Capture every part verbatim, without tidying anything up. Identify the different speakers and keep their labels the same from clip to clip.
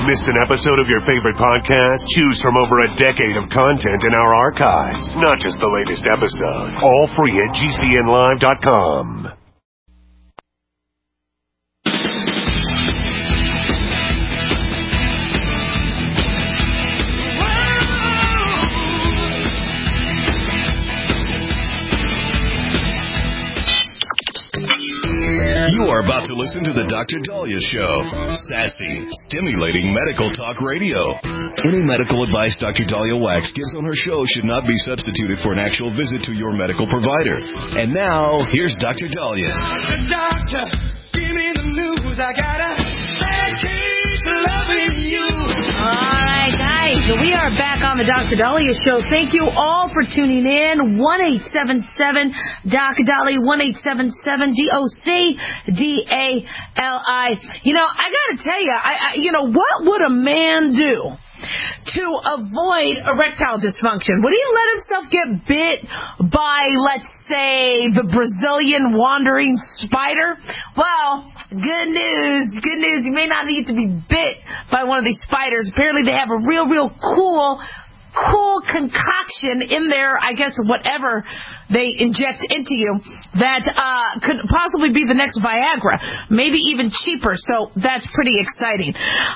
Speaker 1: Missed an episode of your favorite podcast? Choose from over a decade of content in our archives, not just the latest episode. All free at G C N live dot com.
Speaker 2: You are about to listen to the Doctor Dahlia Show. Sassy, stimulating medical talk radio. Any medical advice Doctor Dahlia Wax gives on her show should not be substituted for an actual visit to your medical provider. And now, here's Doctor Dahlia.
Speaker 3: The doctor, give me the news. I gotta keep loving you.
Speaker 4: All right, guys, we are back on the Doctor Dahlia Show. Thank you all for tuning in. one eight seven seven Doctor Dahlia, one eight seven seven D O C D A L I. You know, I got to tell you, I, I, you know, what would a man do to avoid erectile dysfunction? Would he let himself get bit by, let's say, the Brazilian wandering spider? Well, good news, good news. You may not need to be bit by one of these spiders. Apparently they have a real, real cool cool concoction in there, I guess, whatever they inject into you that uh, could possibly be the next Viagra, maybe even cheaper. So that's pretty exciting.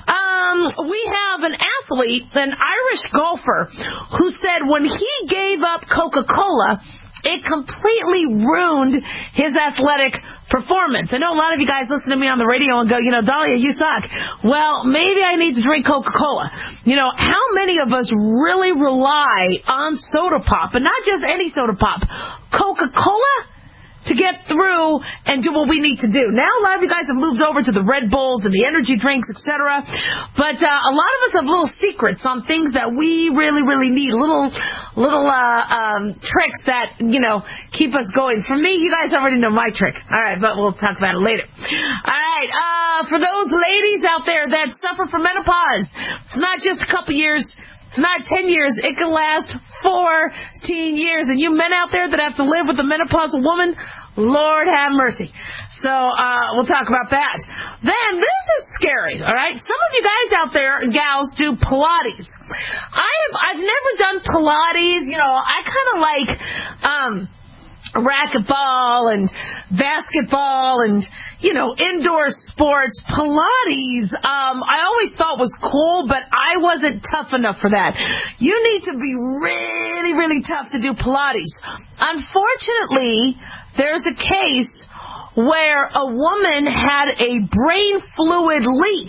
Speaker 4: Um, we have an athlete, an Irish golfer, who said when he gave up Coca-Cola, it completely ruined his athletic performance. I know a lot of you guys listen to me on the radio and go, you know, Dahlia, you suck. Well, maybe I need to drink Coca-Cola. You know, how many of us really rely on soda pop, and not just any soda pop, Coca-Cola, to get through and do what we need to do? Now, a lot of you guys have moved over to the Red Bulls and the energy drinks, et cetera. But uh, a lot of us have little secrets on things that we really, really need. Little, little uh, um, tricks that, you know, keep us going. For me, you guys already know my trick. All right, but we'll talk about it later. All right, uh, for those ladies out there that suffer from menopause, it's not just a couple years. It's not ten years. It can last fourteen years. And you men out there that have to live with a menopausal woman, Lord have mercy. So uh, we'll talk about that. Then, this is scary, all right? Some of you guys out there, gals, do Pilates. I've, I've never done Pilates. You know, I kind of like um, racquetball and basketball and, you know, indoor sports. Pilates, um, I always thought was cool, but I wasn't tough enough for that. You need to be really, really tough to do Pilates. Unfortunately, there's a case where a woman had a brain fluid leak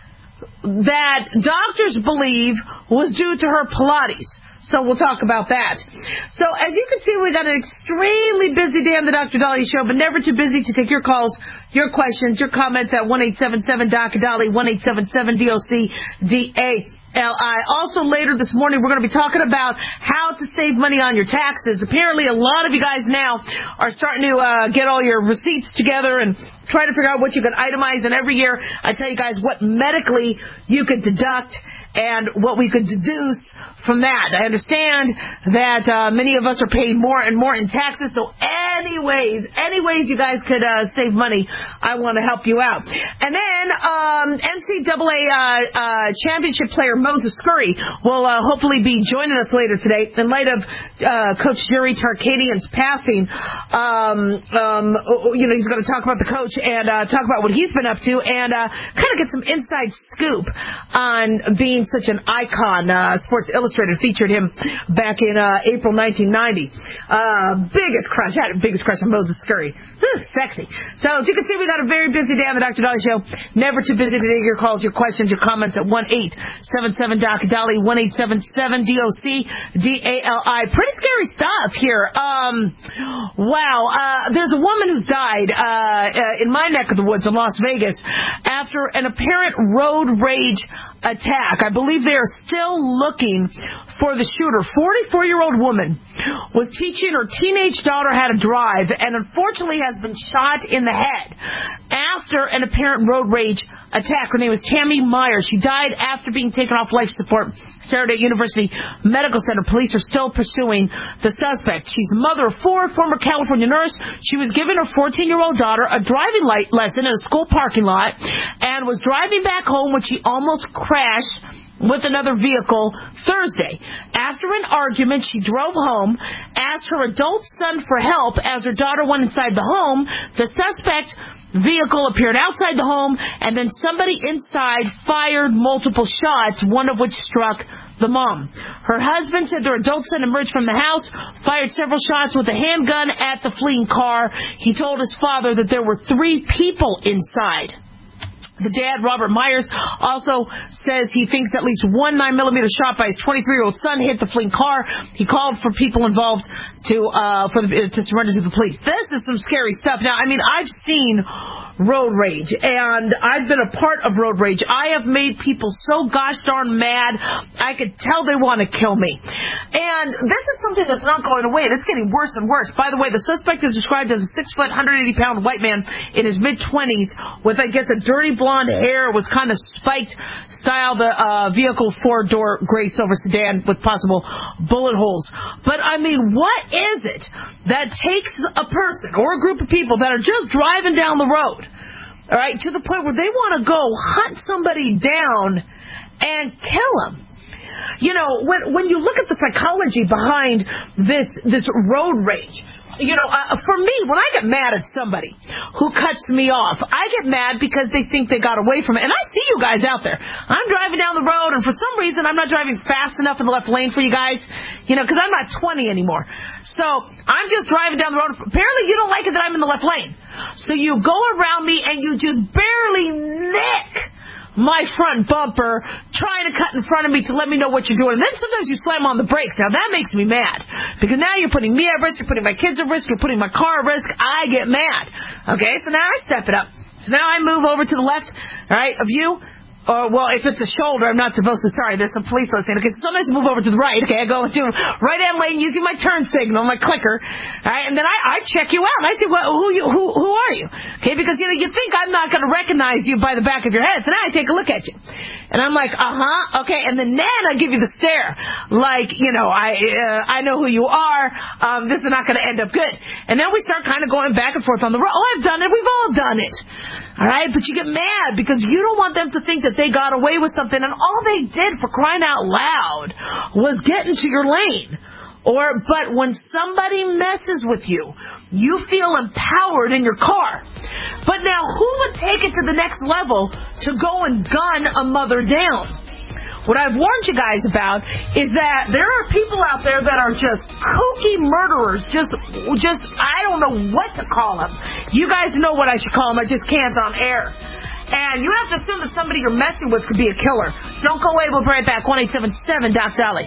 Speaker 4: that doctors believe was due to her Pilates. So we'll talk about that. So as you can see, we got an extremely busy day on the Doctor Dahlia Show, but never too busy to take your calls, your questions, your comments at one eight seven seven Doctor Dahlia, one eight seven seven D O C D A L I. Also later this morning, we're going to be talking about how to save money on your taxes. Apparently, a lot of you guys now are starting to uh, get all your receipts together and try to figure out what you can itemize. And every year, I tell you guys what medically you could deduct and what we could deduce from that. I understand that uh, many of us are paying more and more in taxes, so any ways, any ways you guys could uh, save money, I want to help you out. And then um, N C double A uh, uh, championship player Moses Scurry will uh, hopefully be joining us later today in light of uh, Coach Yuri Tarkanian's passing. Um, um, you know, he's going to talk about the coach and uh, talk about what he's been up to and uh, kind of get some inside scoop on being such an icon. Uh, Sports Illustrated featured him back in uh, April nineteen ninety. Uh, biggest crush. I had a biggest crush on Moses Scurry. Whew, sexy. So as you can see, we got a very busy day on the Doctor Dahlia Show. Never too busy to take your calls, your questions, your comments at one eight seven seven Doctor Dahlia, one eight seven seven D O C D A L I. Pretty scary stuff here. Um, wow. Uh, there's a woman who's died uh, uh, in my neck of the woods in Las Vegas after an apparent road rage attack. I believe they are still looking for the shooter. forty-four-year-old woman was teaching her teenage daughter how to drive and unfortunately has been shot in the head after an apparent road rage attack. Her name was Tammy Myers. She died after being taken off life support. Saturday University Medical Center police are still pursuing the suspect. She's a mother of four, former California nurse. She was giving her fourteen-year-old daughter a driving light lesson in a school parking lot and was driving back home when she almost crashed with another vehicle Thursday. After an argument, she drove home, asked her adult son for help as her daughter went inside the home. The suspect vehicle appeared outside the home, and then somebody inside fired multiple shots, one of which struck the mom. Her husband said their adult son emerged from the house, fired several shots with a handgun at the fleeing car. He told his father that there were three people inside. The dad, Robert Myers, also says he thinks at least one nine millimeter shot by his twenty-three-year-old son hit the fleeing car. He called for people involved to uh, for the, to surrender to the police. This is some scary stuff. Now, I mean, I've seen road rage, and I've been a part of road rage. I have made people so gosh darn mad, I could tell they want to kill me. And this is something that's not going away, and it's getting worse and worse. By the way, the suspect is described as a six-foot, one hundred eighty pound white man in his mid-twenties with, I guess, a dirty blonde hair. It was kind of spiked style, the uh, vehicle four-door gray silver sedan with possible bullet holes. But, I mean, what is it that takes a person or a group of people that are just driving down the road, all right, to the point where they want to go hunt somebody down and kill them? You know, when when you look at the psychology behind this this road rage, you know, uh, for me, when I get mad at somebody who cuts me off, I get mad because they think they got away from it. And I see you guys out there. I'm driving down the road, and for some reason, I'm not driving fast enough in the left lane for you guys, you know, because I'm not twenty anymore. So I'm just driving down the road. Apparently, you don't like it that I'm in the left lane. So you go around me, and you just barely nick my front bumper, trying to cut in front of me to let me know what you're doing. And then sometimes you slam on the brakes. Now, that makes me mad, because now you're putting me at risk, you're putting my kids at risk, you're putting my car at risk. I get mad. Okay, so now I step it up. So now I move over to the left, all right, of you. Or, well, if it's a shoulder, I'm not supposed to. Sorry, there's some police listening. Okay, so sometimes I move over to the right. Okay, I go into right-hand lane using my turn signal, my clicker. All right, and then I, I check you out. And I say, well, who you, who, who are you? Okay, because, you know, you think I'm not going to recognize you by the back of your head. So now I take a look at you. And I'm like, uh-huh, okay. And then, then I give you the stare. Like, you know, I uh, I know who you are. Um, this is not going to end up good. And then we start kind of going back and forth on the road. Oh, I've done it. We've all done it. All right, but you get mad because you don't want them to think that they got away with something, and all they did, for crying out loud, was get into your lane. Or, but when somebody messes with you, you feel empowered in your car. But now, who would take it to the next level to go and gun a mother down? What I've warned you guys about is that there are people out there that are just kooky murderers, just, just, I don't know what to call them. You guys know what I should call them, I just can't on air. And you have to assume that somebody you're messing with could be a killer. Don't go away, we'll be right back. one eight seven seven Doc Dolly.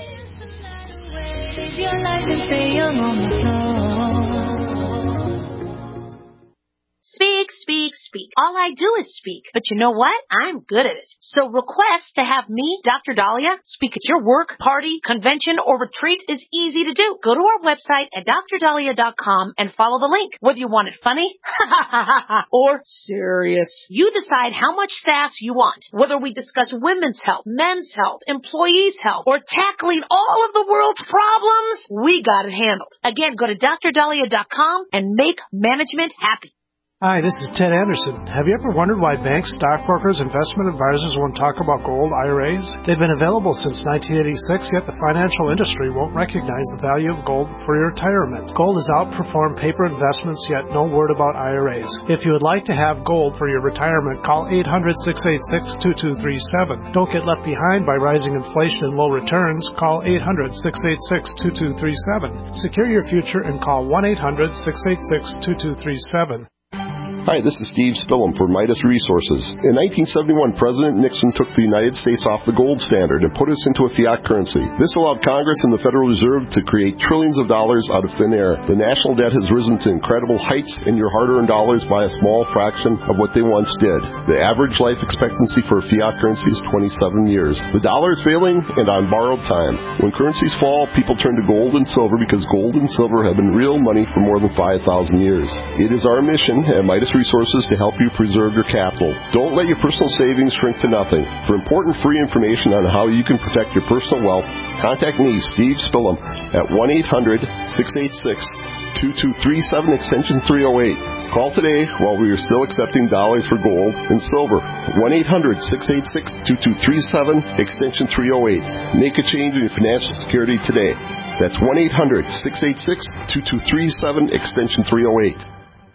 Speaker 4: Speak, speak, speak. All I do is speak. But you know what? I'm good at it. So request to have me, Doctor Dahlia, speak at your work, party, convention, or retreat is easy to do. Go to our website at dr dahlia dot com and follow the link. Whether you want it funny or serious, you decide how much sass you want. Whether we discuss women's health, men's health, employees' health, or tackling all of the world's problems, we got it handled. Again, go to dr dahlia dot com and make management happy.
Speaker 5: Hi, this is Ted Anderson. Have you ever wondered why banks, stockbrokers, investment advisors won't talk about gold I R As? They've been available since nineteen eighty-six, yet the financial industry won't recognize the value of gold for your retirement. Gold has outperformed paper investments, yet no word about I R As. If you would like to have gold for your retirement, call eight hundred, six eight six, two two three seven. Don't get left behind by rising inflation and low returns. Call eight hundred, six eight six, two two three seven. Secure your future and call one eight hundred, six eight six, two two three seven.
Speaker 6: Hi, this is Steve Spillum for Midas Resources. In nineteen seventy-one, President Nixon took the United States off the gold standard and put us into a fiat currency. This allowed Congress and the Federal Reserve to create trillions of dollars out of thin air. The national debt has risen to incredible heights, and your hard-earned dollars buy a small fraction of what they once did. The average life expectancy for a fiat currency is twenty-seven years. The dollar is failing and on borrowed time. When currencies fall, people turn to gold and silver because gold and silver have been real money for more than five thousand years. It is our mission at Midas resources to help you preserve your capital. Don't let your personal savings shrink to nothing. For important free information on how you can protect your personal wealth, contact me, Steve Spillum, at one eight hundred, six eight six, two two three seven, extension three oh eight. Call today while we are still accepting dollars for gold and silver. one eight hundred, six eight six, two two three seven, extension three oh eight. Make a change in your financial security today. That's one eight hundred, six eight six, two two three seven, extension three oh eight.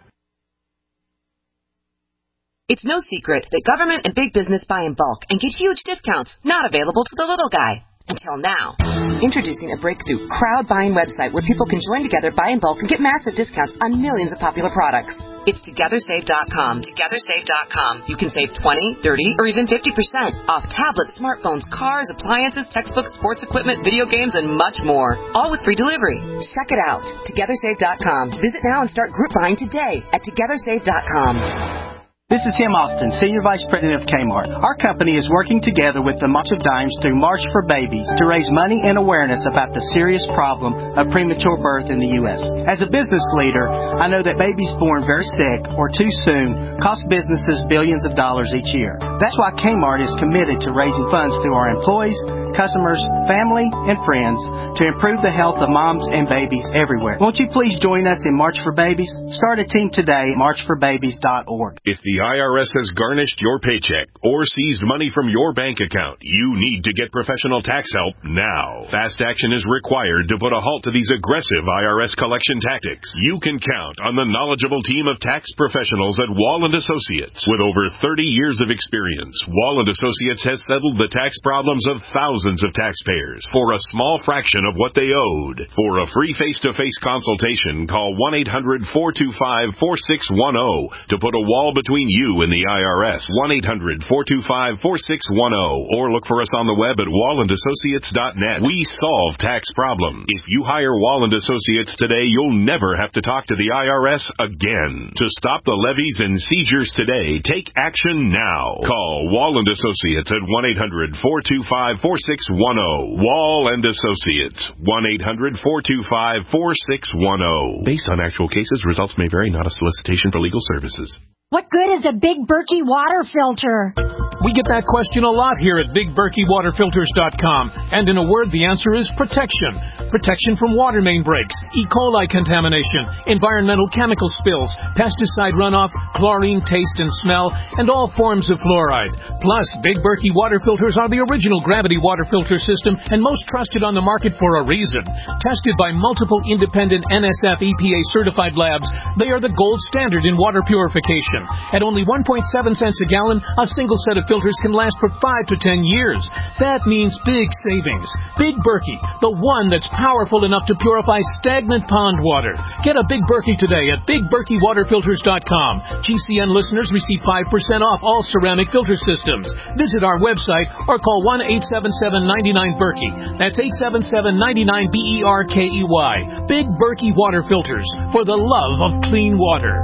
Speaker 7: It's no secret that government and big business buy in bulk and get huge discounts not available to the little guy. Until now. Introducing a breakthrough crowd buying website where people can join together, buy in bulk, and get massive discounts on millions of popular products. It's together save dot com. together save dot com. You can save twenty, thirty, or even fifty percent off tablets, smartphones, cars, appliances, textbooks, sports equipment, video games, and much more. All with free delivery. Check it out. together save dot com. Visit now and start group buying today at together save dot com.
Speaker 8: This is Tim Austin, Senior Vice President of Kmart. Our company is working together with the March of Dimes through March for Babies to raise money and awareness about the serious problem of premature birth in the U S As a business leader, I know that babies born very sick or too soon cost businesses billions of dollars each year. That's why Kmart is committed to raising funds through our employees, customers, family, and friends to improve the health of moms and babies everywhere. Won't you please join us in March for Babies? Start a team today at march for babies dot org.
Speaker 9: If the I R S has garnished your paycheck or seized money from your bank account, you need to get professional tax help now. Fast action is required to put a halt to these aggressive I R S collection tactics. You can count on the knowledgeable team of tax professionals at Wall and Associates. With over thirty years of experience, Wall and Associates has settled the tax problems of thousands of taxpayers for a small fraction of what they owed. For a free face-to-face consultation, call one eight hundred, four two five, four six one zero to put a wall between you and the I R S. one eight hundred, four two five, four six one zero or look for us on the web at wall and associates dot net. We solve tax problems. If you hire Wall and Associates today, you'll never have to talk to the I R S again. To stop the levies and seizures today, take action now. Call Wall and Associates at one eight hundred, four two five, four six one zero. Wall and Associates, one eight hundred, four two five, four six one zero. Based on actual cases, results may vary, not a solicitation for legal services.
Speaker 10: What good is a Big Berkey water filter?
Speaker 11: We get that question a lot here at big berkey water filters dot com. And in a word, the answer is protection. Protection from water main breaks, E. coli contamination, environmental chemical spills, pesticide runoff, chlorine taste and smell, and all forms of fluoride. Plus, Big Berkey water filters are the original gravity water filter system and most trusted on the market for a reason. Tested by multiple independent N S F E P A certified labs, they are the gold standard in water purification. At only one point seven cents a gallon, a single set of filters can last for five to ten years. That means big savings. Big Berkey, the one that's powerful enough to purify stagnant pond water. Get a Big Berkey today at big berkey water filters dot com. G C N listeners receive five percent off all ceramic filter systems. Visit our website or call one eight seven seven, nine nine, Berkey. That's eight seven seven, nine nine, B E R K E Y. Big Berkey water filters for the love of clean water.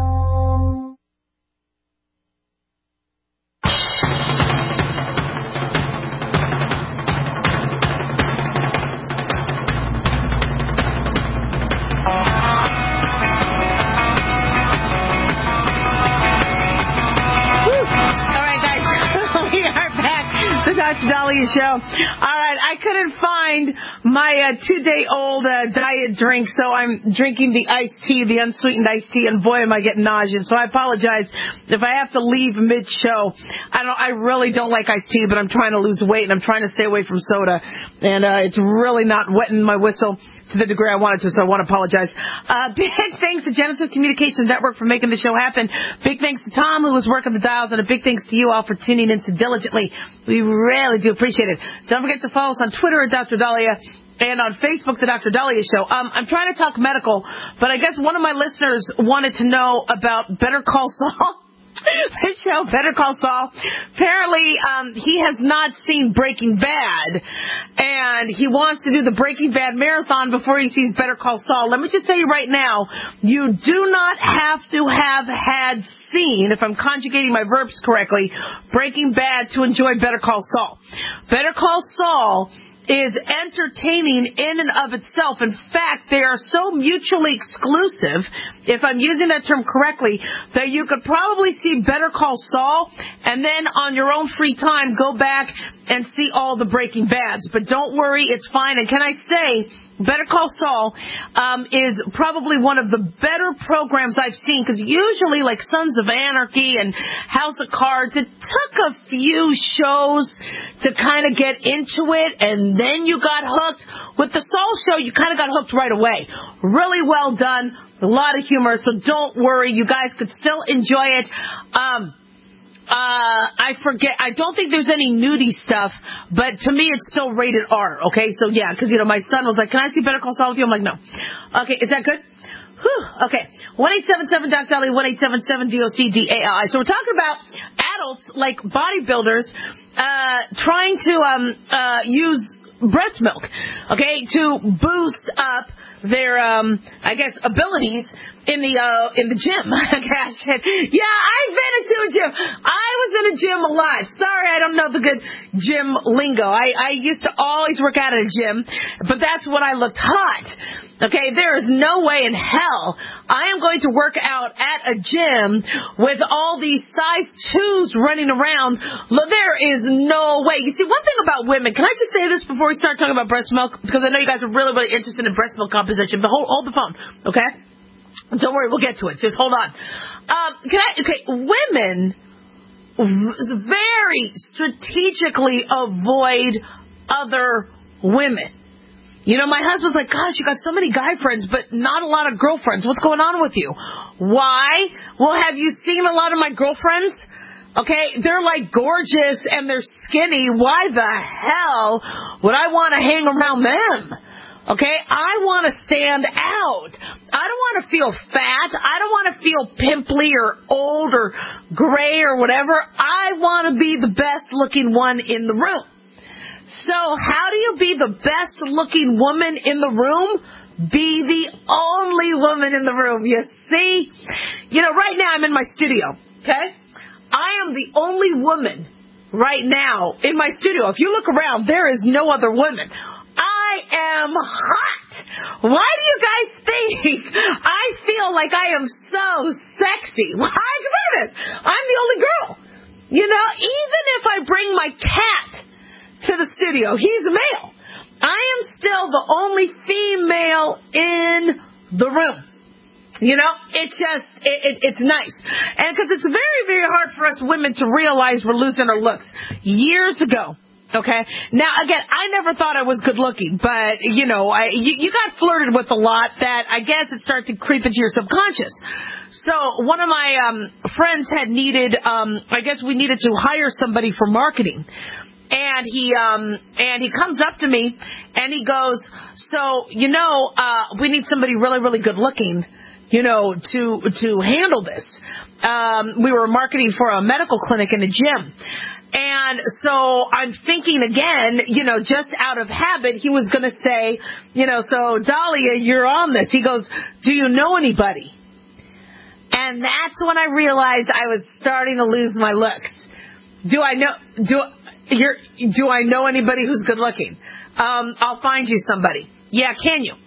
Speaker 4: Doctor Dahlia Show. All right, I couldn't find my uh, two-day-old uh, diet drink, so I'm drinking the iced tea, the unsweetened iced tea, and boy, am I getting nauseous. So I apologize if I have to leave mid-show. I don't. I really don't like iced tea, but I'm trying to lose weight, and I'm trying to stay away from soda, and uh, it's really not wetting my whistle to the degree I wanted to, so I want to apologize. Uh, big thanks to Genesis Communications Network for making the show happen. Big thanks to Tom, who was working the dials, and a big thanks to you all for tuning in so diligently. We really do appreciate it. Don't forget to follow us on Twitter at Doctor Dahlia and on Facebook, The Doctor Dahlia Show. Um, I'm trying to talk medical, but I guess one of my listeners wanted to know about Better Call Saul. This show, Better Call Saul. Apparently, um, he has not seen Breaking Bad, and he wants to do the Breaking Bad marathon before he sees Better Call Saul. Let me just tell you right now, you do not have to have had seen, if I'm conjugating my verbs correctly, Breaking Bad to enjoy Better Call Saul. Better Call Saul is entertaining in and of itself. In fact, they are so mutually exclusive if I'm using that term correctly, that you could probably see Better Call Saul, and then on your own free time, go back and see all the Breaking Bads. But don't worry, it's fine. And can I say, Better Call Saul um, is probably one of the better programs I've seen, because usually, like Sons of Anarchy and House of Cards, it took a few shows to kind of get into it, and then you got hooked. With the Saul show, you kind of got hooked right away. Really well done. A lot of humor, so don't worry. You guys could still enjoy it. Um, uh, I forget. I don't think there's any nudie stuff, but to me, it's still rated R, okay? So, yeah, because, you know, my son was like, can I see Better Call Saul with you? I'm like, no. Okay, is that good? Whew, okay. one eight seven seven Doc Dolly, one eight seven seven D O C D A L I. So we're talking about adults, like bodybuilders, uh, trying to um, uh, use breast milk, okay, to boost up their, um, I guess, abilities in the uh, in the gym. Gosh, yeah, I've been into a gym. I was in a gym a lot. Sorry, I don't know the good gym lingo. I, I used to always work out at a gym, but that's when I looked hot. Okay, there is no way in hell I am going to work out at a gym with all these size twos running around. There is no way. You see, one thing about women, can I just say this before we start talking about breast milk? Because I know you guys are really, really interested in breast milk composition, but hold, hold the phone, okay? Don't worry, we'll get to it. Just hold on. Um, can I, okay, women very strategically avoid other women. You know, my husband's like, gosh, you got so many guy friends, but not a lot of girlfriends. What's going on with you? Why? Well, have you seen a lot of my girlfriends? Okay, they're like gorgeous and they're skinny. Why the hell would I want to hang around them? Okay, I want to stand out. I don't want to feel fat. I don't want to feel pimply or old or gray or whatever. I want to be the best looking one in the room. So how do you be the best looking woman in the room? Be the only woman in the room. You see? You know, right now I'm in my studio, okay? I am the only woman right now in my studio. If you look around, there is no other woman. I am hot. Why do you guys think I feel like I am so sexy? Why? Look at this. I'm the only girl. You know, even if I bring my cat to the studio, he's a male, I am still the only female in the room. You know, it's just, it, it, it's nice. And because it's very, very hard for us women to realize we're losing our looks. Years ago, okay, now again, I never thought I was good looking, but, you know, I, you, you got flirted with a lot that I guess it started to creep into your subconscious. So one of my um, friends had needed, um, I guess we needed to hire somebody for marketing. And he um and he comes up to me and he goes, so, you know, uh, we need somebody really, really good looking, you know, to to handle this. Um, we were marketing for a medical clinic in a gym. And so I'm thinking again, you know, just out of habit, he was going to say, you know, so Dahlia, you're on this. He goes, do you know anybody? And that's when I realized I was starting to lose my looks. Do I know, do You're, do I know anybody who's good looking? Um, I'll find you somebody. Yeah, can you?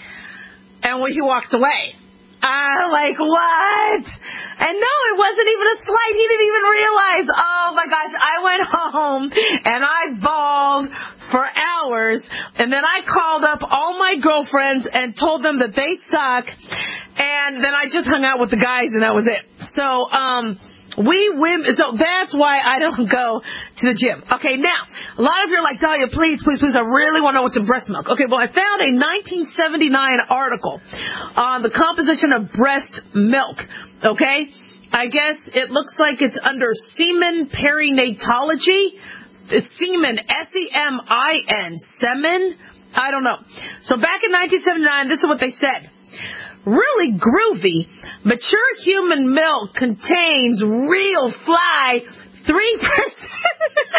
Speaker 4: And when he walks away, I'm like, what? And no, it wasn't even a slight. He didn't even realize. Oh my gosh, I went home and I bawled for hours. And then I called up all my girlfriends and told them that they suck. And then I just hung out with the guys and that was it. So, um... We women, so that's why I don't go to the gym. Okay, now, a lot of you are like, Dahlia, please, please, please, I really want to know what's in breast milk. Okay, well, I found a nineteen seventy-nine article on the composition of breast milk. Okay, I guess it looks like it's under semen perinatology. The semen, S E M I N, semen, I don't know. So back in nineteen seventy-nine, this is what they said. Really groovy, mature human milk contains real fly three percent.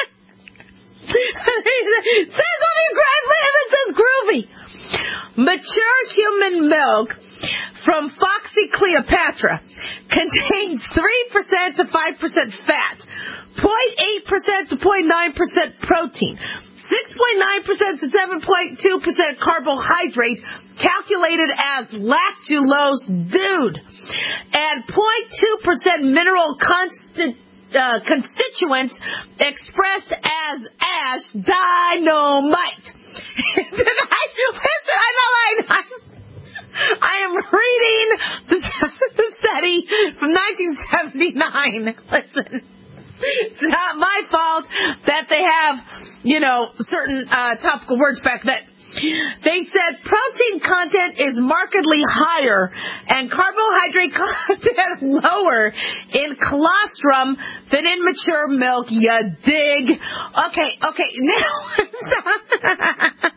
Speaker 4: It says on your grass, it says groovy. Mature human milk from Foxy Cleopatra contains three percent to five percent fat, zero point eight percent to zero point nine percent protein, six point nine percent to seven point two percent carbohydrates calculated as lactulose, dude, and zero point two percent mineral constant, uh, constituents expressed as ash dynamite. Did I, listen, I'm not lying. I am reading the, the study from nineteen seventy-nine. Listen. It's not my fault that they have, you know, certain uh, topical words back then. They said protein content is markedly higher and carbohydrate content lower in colostrum than in mature milk. You dig? Okay, okay, now...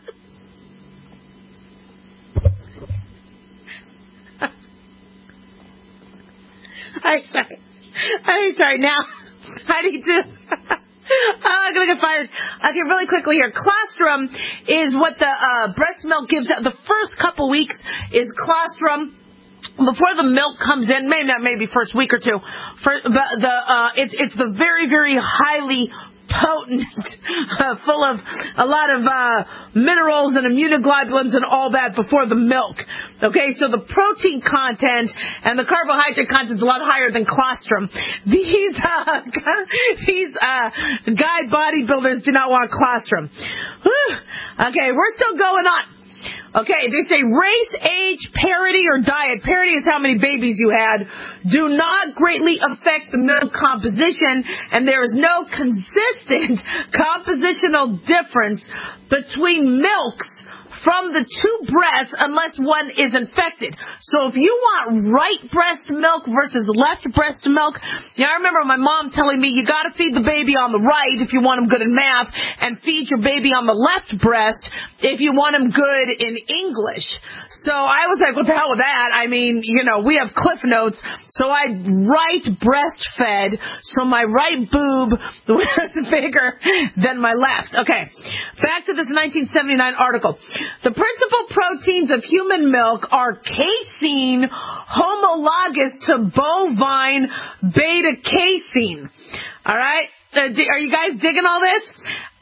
Speaker 4: I'm sorry. I'm sorry. Now... I need to. Oh, I'm going to get fired. Okay, really quickly here. Colostrum is what the uh, breast milk gives out. The first couple weeks is colostrum. Before the milk comes in, maybe not, maybe first week or two. For the, the uh, it's it's the very very highly potent, uh, full of a lot of uh, minerals and immunoglobulins and all that before the milk. Okay, so the protein content and the carbohydrate content is a lot higher than colostrum. These uh, these uh, guy bodybuilders do not want colostrum. Whew. Okay, we're still going on. Okay, they say race, age, parity, or diet. Parity is how many babies you had. Do not greatly affect the milk composition, and there is no consistent compositional difference between milks from the two breasts unless one is infected. So if you want right breast milk versus left breast milk, yeah, I remember my mom telling me you got to feed the baby on the right if you want him good in math, and feed your baby on the left breast if you want him good in English. So I was like, what the hell with that? I mean, you know, we have Cliff Notes, so I right breastfed, so my right boob was bigger than my left. Okay, back to this nineteen seventy-nine article. The principal proteins of human milk are casein, homologous to bovine beta-casein. All right? Uh, are you guys digging all this?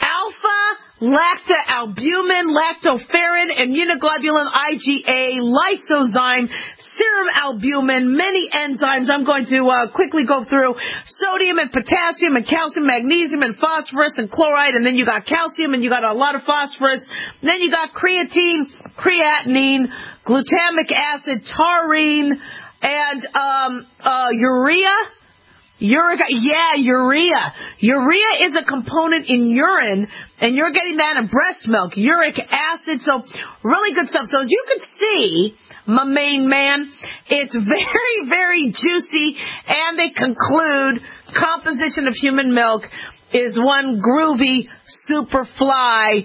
Speaker 4: Alpha, lactalbumin, lactoferrin, immunoglobulin, IgA, lysozyme, serum albumin, many enzymes. I'm going to uh, quickly go through sodium and potassium and calcium, magnesium and phosphorus and chloride, and then you got calcium and you got a lot of phosphorus. And then you got creatine, creatinine, glutamic acid, taurine, and um, uh, urea. Uric, yeah, urea. Urea is a component in urine, and you're getting that in breast milk. Uric acid, so really good stuff. So as you can see, my main man, it's very, very juicy, and they conclude composition of human milk is one groovy, superfly,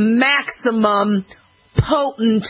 Speaker 4: maximum, potent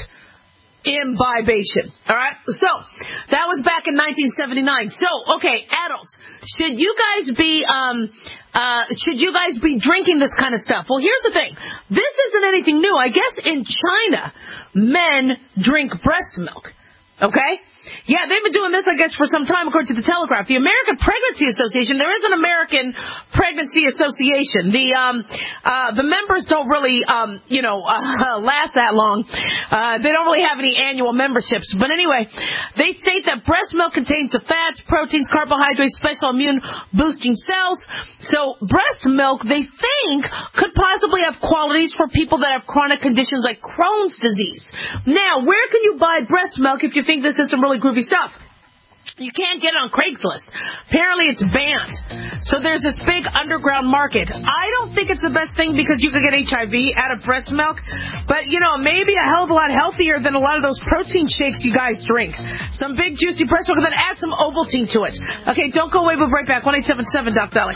Speaker 4: imbibation. All right? So, that was back in nineteen seventy-nine. So, okay, adults, should you guys be, um, uh, should you guys be drinking this kind of stuff? Well, here's the thing. This isn't anything new. I guess in China, men drink breast milk. Okay? Yeah, they've been doing this, I guess, for some time, according to the Telegraph. The American Pregnancy Association, there is an American Pregnancy Association. The um, uh, the members don't really, um, you know, uh, last that long. Uh, they don't really have any annual memberships. But anyway, they state that breast milk contains the fats, proteins, carbohydrates, special immune-boosting cells. So breast milk, they think, could possibly have qualities for people that have chronic conditions like Crohn's disease. Now, where can you buy breast milk if you think this is some really groovy stuff? You can't get it on Craigslist. Apparently it's banned. So there's this big underground market. I don't think it's the best thing because you could get H I V out of breast milk. But, you know, maybe a hell of a lot healthier than a lot of those protein shakes you guys drink. Some big juicy breast milk and then add some Ovaltine to it. Okay, don't go away. We'll be right back. one eight seven seven Doc Dolly.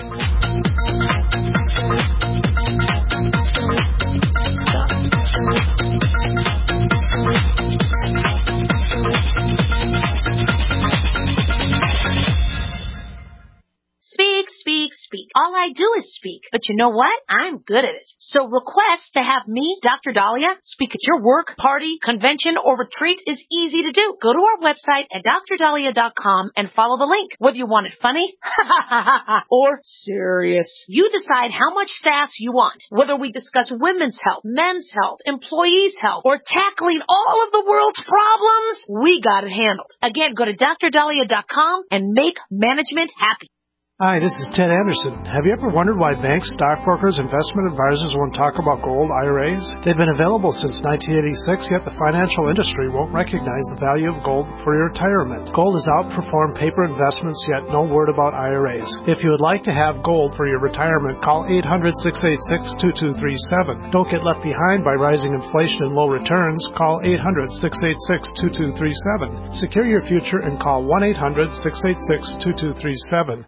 Speaker 12: Speak, speak, speak. All
Speaker 4: I do is speak. But you know what? I'm good at it. So request to have me, Doctor Dahlia, speak at your work, party, convention, or retreat is easy to do. Go to our website at dr dahlia dot com and follow the link. Whether you want it funny or serious, you decide how much sass you want. Whether we discuss women's health, men's health, employees' health, or tackling all of the world's problems, we got it handled. Again, go to dr dahlia dot com and make management happy.
Speaker 5: Hi, this is Ted Anderson. Have you ever wondered why banks, stockbrokers, investment advisors won't talk about gold I R As? They've been available since nineteen eighty-six, yet the financial industry won't recognize the value of gold for your retirement. Gold has outperformed paper investments, yet no word about I R As. If you would like to have gold for your retirement, call eight hundred, six eight six, two two three seven. Don't get left behind by rising inflation and low returns. Call eight hundred, six eight six, two two three seven. Secure your future and call one eight hundred, six eight six, two two three seven.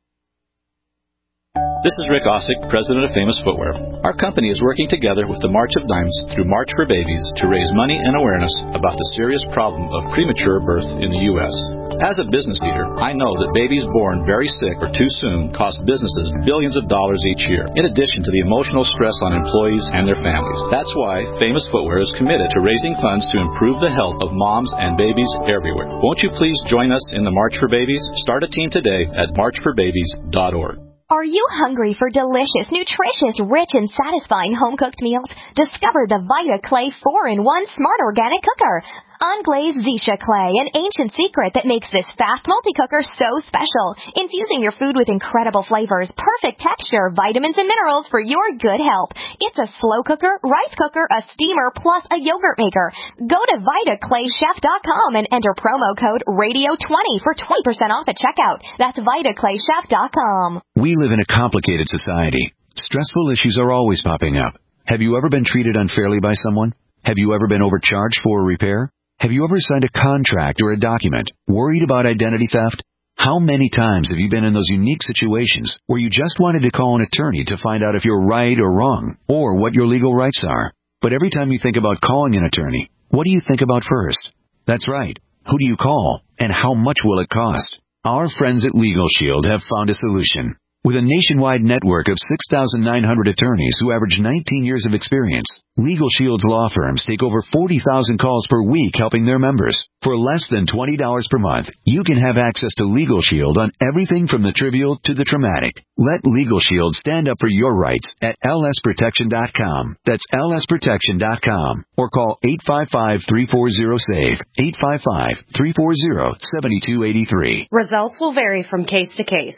Speaker 12: This is Rick Ossick, president of Famous Footwear. Our company is working together with the March of Dimes through March for Babies to raise money and awareness about the serious problem of premature birth in the U S As a business leader, I know that babies born very sick or too soon cost businesses billions of dollars each year, in addition to the emotional stress on employees and their families. That's why Famous Footwear is committed to raising funds to improve the health of moms and babies everywhere. Won't you please join us in the March for Babies? Start a team today at march for babies dot org.
Speaker 13: Are you hungry for delicious, nutritious, rich, and satisfying home-cooked meals? Discover the Vita Clay four in one Smart Organic Cooker. Unglazed Zisha clay, an ancient secret that makes this fast multi-cooker so special. Infusing your food with incredible flavors, perfect texture, vitamins, and minerals for your good health. It's a slow cooker, rice cooker, a steamer, plus a yogurt maker. Go to vita clay chef dot com and enter promo code radio twenty for twenty percent off at checkout. That's vita clay chef dot com.
Speaker 14: We live in a complicated society. Stressful issues are always popping up. Have you ever been treated unfairly by someone? Have you ever been overcharged for a repair? Have you ever signed a contract or a document worried about identity theft? How many times have you been in those unique situations where you just wanted to call an attorney to find out if you're right or wrong, or what your legal rights are? But every time you think about calling an attorney, what do you think about first? That's right. Who do you call, and how much will it cost? Our friends at Legal Shield have found a solution. With a nationwide network of six thousand nine hundred attorneys who average nineteen years of experience, Legal Shield's law firms take over forty thousand calls per week helping their members. For less than twenty dollars per month, you can have access to Legal Shield on everything from the trivial to the traumatic. Let Legal Shield stand up for your rights at L S protection dot com. That's L S protection dot com. Or call eight five five, three four zero, S A V E, eight five five, three four zero, seven two eight three.
Speaker 15: Results will vary from case to case.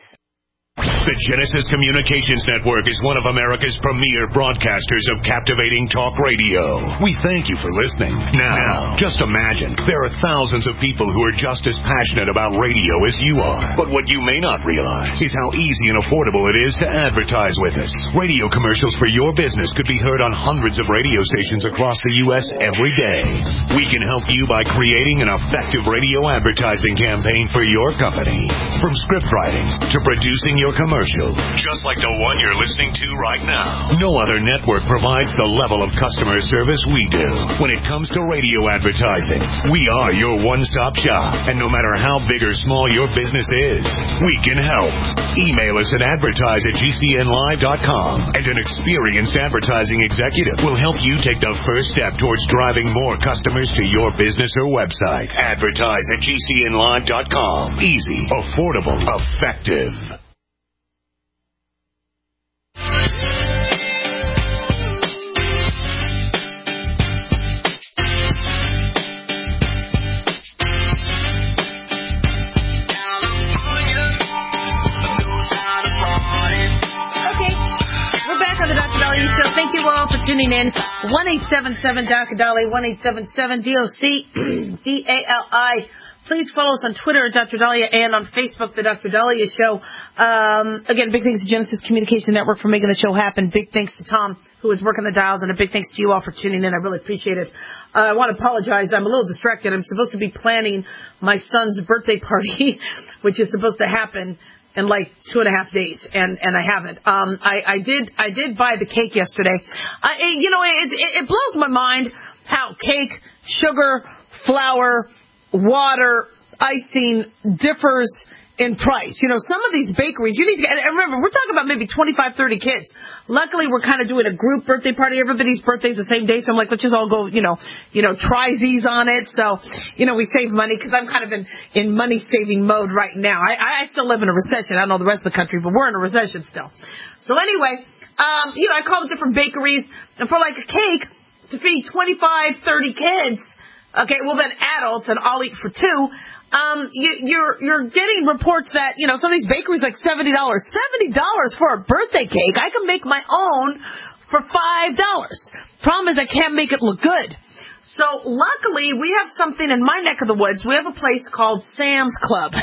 Speaker 1: The Genesis Communications Network is one of America's premier broadcasters of captivating talk radio. We thank you for listening. Now, just imagine, there are thousands of people who are just as passionate about radio as you are. But what you may not realize is how easy and affordable it is to advertise with us. Radio commercials for your business could be heard on hundreds of radio stations across the U S every day. We can help you by creating an effective radio advertising campaign for your company. From script writing to producing your commercial, just like the one you're listening to right now. No other network provides the level of customer service we do. When it comes to radio advertising, we are your one-stop shop. And no matter how big or small your business is, we can help. Email us at advertise at G C N live dot com, and an experienced advertising executive will help you take the first step towards driving more customers to your business or website. Advertise at G C N live dot com. Easy, affordable, effective.
Speaker 4: Thank you all for tuning in. one eight seven seven D O C Dali, one eight seven seven D O C D A L I. Please follow us on Twitter at Doctor Dahlia and on Facebook, The Doctor Dahlia Show. Um, again, big thanks to Genesis Communication Network for making the show happen. Big thanks to Tom, who is working the dials, and a big thanks to you all for tuning in. I really appreciate it. Uh, I want to apologize. I'm a little distracted. I'm supposed to be planning my son's birthday party, which is supposed to happen in like two and a half days, and, and I haven't. Um, I, I did, I did buy the cake yesterday. I, it, you know, it, it, it blows my mind how cake, sugar, flour, water, icing differs in price. You know, some of these bakeries, you need to get, and remember, we're talking about maybe twenty-five, thirty kids. Luckily, we're kind of doing a group birthday party. Everybody's birthday's the same day, so I'm like, let's just all go, you know, you know, try these on it. So, you know, we save money because I'm kind of in, in money-saving mode right now. I, I still live in a recession. I don't know the rest of the country, but we're in a recession still. So anyway, um, you know, I call different bakeries, and for like a cake to feed twenty-five, thirty kids, okay, well then adults, and I'll eat for two. Um, you, you're you're getting reports that, you know, some of these bakeries like seventy dollars. seventy dollars for a birthday cake. I can make my own for five dollars. Problem is I can't make it look good. So luckily we have something in my neck of the woods. We have a place called Sam's Club.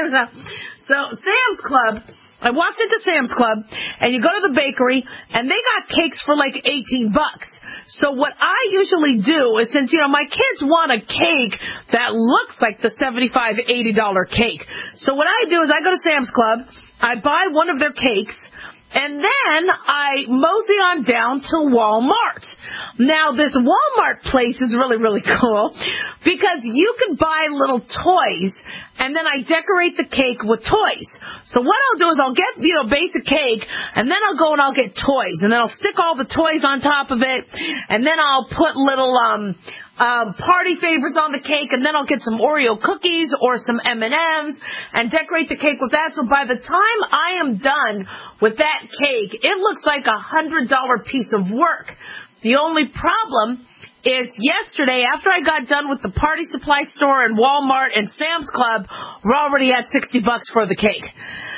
Speaker 4: So Sam's Club, I walked into Sam's Club, and you go to the bakery, and they got cakes for like eighteen bucks. So what I usually do is, since, you know, my kids want a cake that looks like the seventy-five, eighty dollar cake. So what I do is I go to Sam's Club, I buy one of their cakes, and then I mosey on down to Walmart. Now, this Walmart place is really, really cool because you can buy little toys, and then I decorate the cake with toys. So what I'll do is I'll get, you know, basic cake, and then I'll go and I'll get toys, and then I'll stick all the toys on top of it, and then I'll put little um uh, party favors on the cake, and then I'll get some Oreo cookies or some M and M's and decorate the cake with that. So by the time I am done with that cake, it looks like a one hundred dollar piece of work. The only problem is yesterday, after I got done with the party supply store and Walmart and Sam's Club, we're already at sixty bucks for the cake.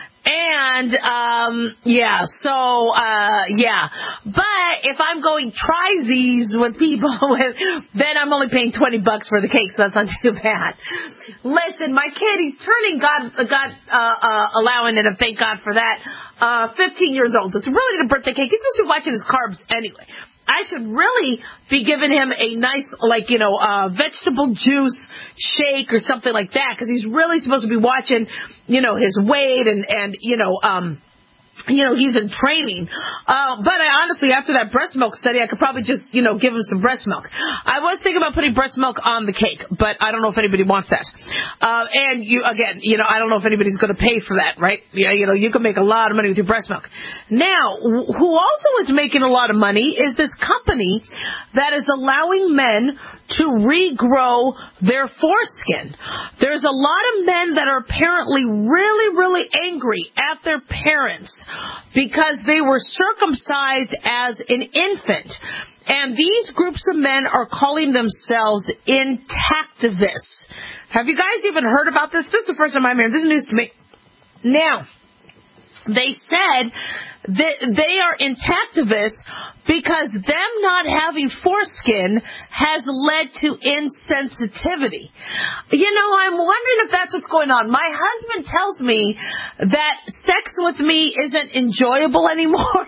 Speaker 4: And, um, yeah, so, uh, yeah. But if I'm going try-z's with people, then I'm only paying twenty bucks for the cake, so that's not too bad. Listen, my kid, he's turning, God, God, uh, uh, allowing it, and thank God for that, uh, fifteen years old. It's really the birthday cake. He's supposed to be watching his carbs anyway. I should really be giving him a nice, like, you know, uh, vegetable juice shake or something like that, because he's really supposed to be watching, you know, his weight and, and you know, um, you know, he's in training. Uh, but I honestly, after that breast milk study, I could probably just, you know, give him some breast milk. I was thinking about putting breast milk on the cake, but I don't know if anybody wants that. Uh, and you, again, you know, I don't know if anybody's going to pay for that, right? Yeah, you know, you can make a lot of money with your breast milk. Now, who also is making a lot of money is this company that is allowing men to regrow their foreskin. There's a lot of men that are apparently really, really angry at their parents because they were circumcised as an infant. And these groups of men are calling themselves intactivists. Have you guys even heard about this? This is the first time I'm hearing. This is news to me. Now, they said that they are intactivists because them not having foreskin has led to insensitivity. You know, I'm wondering if that's what's going on. My husband tells me that sex with me isn't enjoyable anymore.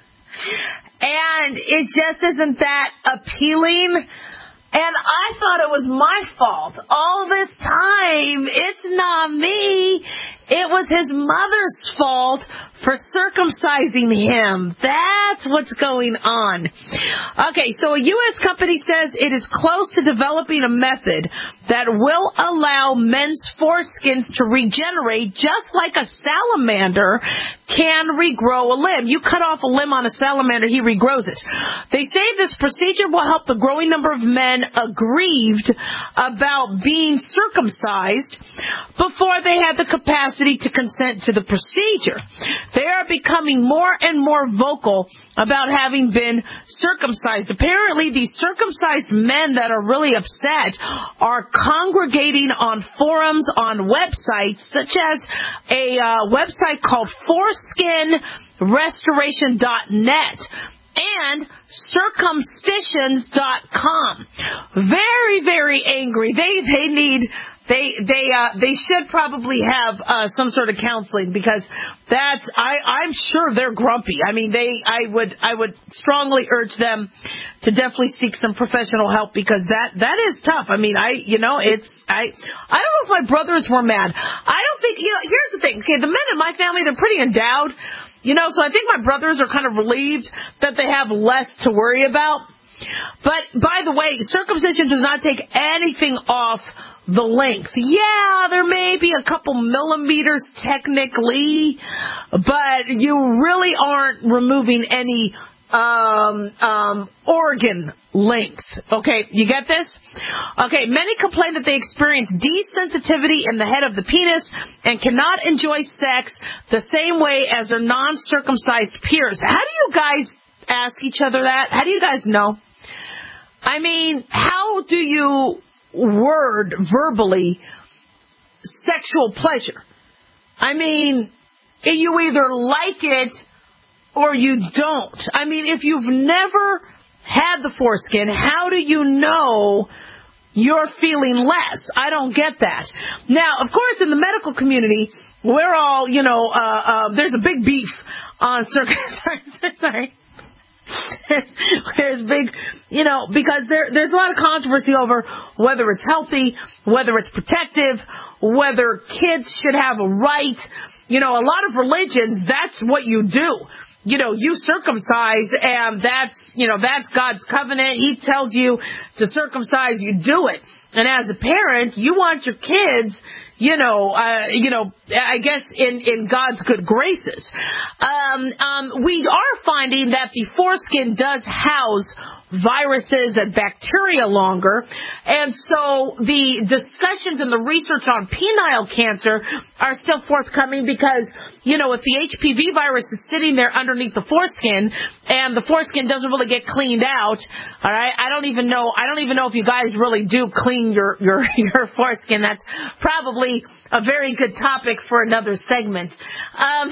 Speaker 4: And it just isn't that appealing. And I thought it was my fault. All this time, it's not me. It was his mother's fault for circumcising him. That's what's going on. Okay, so a U S company says it is close to developing a method that will allow men's foreskins to regenerate just like a salamander can regrow a limb. You cut off a limb on a salamander, he regrows it. They say this procedure will help the growing number of men aggrieved about being circumcised before they had the capacity to consent to the procedure. They are becoming more and more vocal about having been circumcised. Apparently, these circumcised men that are really upset are congregating on forums, on websites, such as a uh, website called foreskin restoration dot net. And circumcisions dot com. Very, very angry. They they need they they uh they should probably have uh some sort of counseling, because that's I I'm sure they're grumpy. I mean, they I would I would strongly urge them to definitely seek some professional help, because that that is tough. I mean, I you know, it's I I don't know if my brothers were mad. I don't think, you know, here's the thing. Okay, the men in my family, they're pretty endowed. You know, so I think my brothers are kind of relieved that they have less to worry about. But, by the way, circumcision does not take anything off the length. Yeah, there may be a couple millimeters technically, but you really aren't removing any um, um, organ length. Okay, you get this? Okay, many complain that they experience desensitivity in the head of the penis and cannot enjoy sex the same way as their non-circumcised peers. How do you guys ask each other that? How do you guys know? I mean, how do you word verbally sexual pleasure? I mean, you either like it or you don't. I mean, if you've never had the foreskin, how do you know you're feeling less? I don't get that. Now, of course, in the medical community, we're all, you know, uh, uh, there's a big beef on circumcision. Sorry. There's, there's big, you know, because there, there's a lot of controversy over whether it's healthy, whether it's protective, whether kids should have a right. You know, a lot of religions, that's what you do. You know, you circumcise, and that's, you know, that's God's covenant. He tells you to circumcise, you do it. And as a parent, you want your kids, you know, uh, you know, I guess in, in God's good graces. Um, um, we are finding that the foreskin does house viruses and bacteria longer. And so the discussions and the research on penile cancer are still forthcoming because, you know, if the H P V virus is sitting there underneath the foreskin and the foreskin doesn't really get cleaned out, all right, I don't even know, I don't even know if you guys really do clean your, your, your foreskin. That's probably a very good topic for another segment. Um,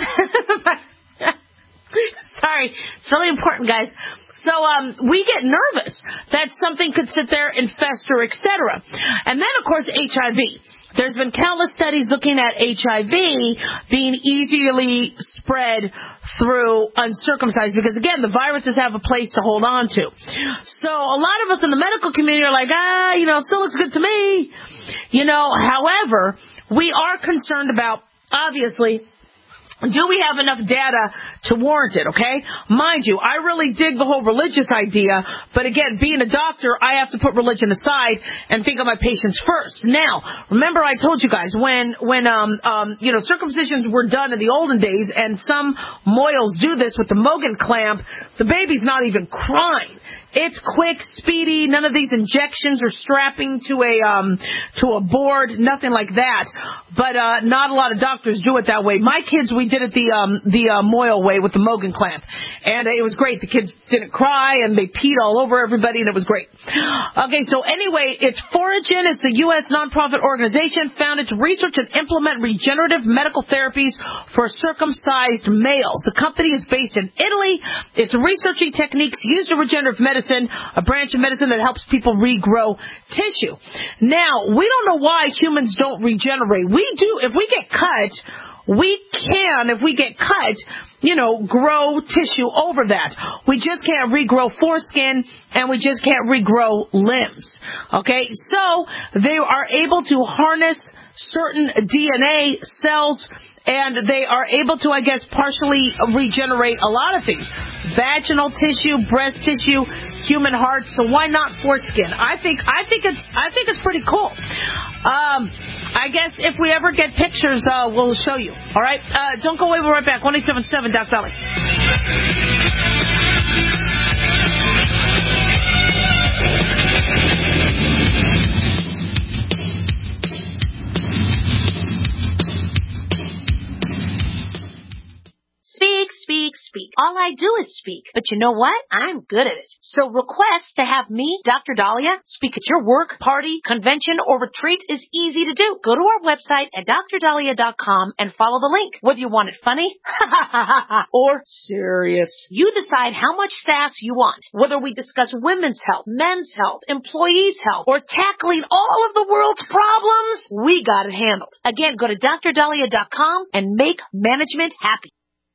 Speaker 4: Sorry, it's really important, guys. So um, we get nervous that something could sit there and fester, et cetera. And then, of course, H I V. There's been countless studies looking at H I V being easily spread through uncircumcised because, again, the viruses have a place to hold on to. So a lot of us in the medical community are like, ah, you know, it still looks good to me. You know, however, we are concerned about, obviously, do we have enough data to warrant it, okay? Mind you, I really dig the whole religious idea, but again, being a doctor, I have to put religion aside and think of my patients first. Now, remember I told you guys, when, when, um, um, you know, circumcisions were done in the olden days, and some moils do this with the Mogan clamp, the baby's not even crying. It's quick, speedy, none of these injections or strapping to a, um, to a board, nothing like that. But, uh, not a lot of doctors do it that way. My kids, we did it the, um, the, uh, Moyle way with the Mogan clamp. And it was great. The kids didn't cry and they peed all over everybody and it was great. Okay, so anyway, it's Foragen. It's a U S nonprofit organization founded to research and implement regenerative medical therapies for circumcised males. The company is based in Italy. It's researching techniques used in regenerative medicine, a branch of medicine that helps people regrow tissue. Now, we don't know why humans don't regenerate. We do. If we get cut, we can, if we get cut, you know, grow tissue over that. We just can't regrow foreskin, and we just can't regrow limbs. Okay? So, they are able to harness certain D N A cells, and they are able to, I guess, partially regenerate a lot of things. Vaginal tissue, breast tissue, human heart. So why not foreskin? I think I think it's I think it's pretty cool. Um, I guess if we ever get pictures, uh, we'll show you. All right? Uh, don't go away. We'll be right back. one eight seven seven Doc Dolly.
Speaker 16: Speak, speak, speak. All I do is speak. But you know what? I'm good at it. So request to have me, Doctor Dahlia, speak at your work, party, convention, or retreat is easy to do. Go to our website at dr dahlia dot com and follow the link. Whether you want it funny or serious, you decide how much sass you want. Whether we discuss women's health, men's health, employees' health, or tackling all of the world's problems, we got it handled. Again, go to dr dahlia dot com and make management happy.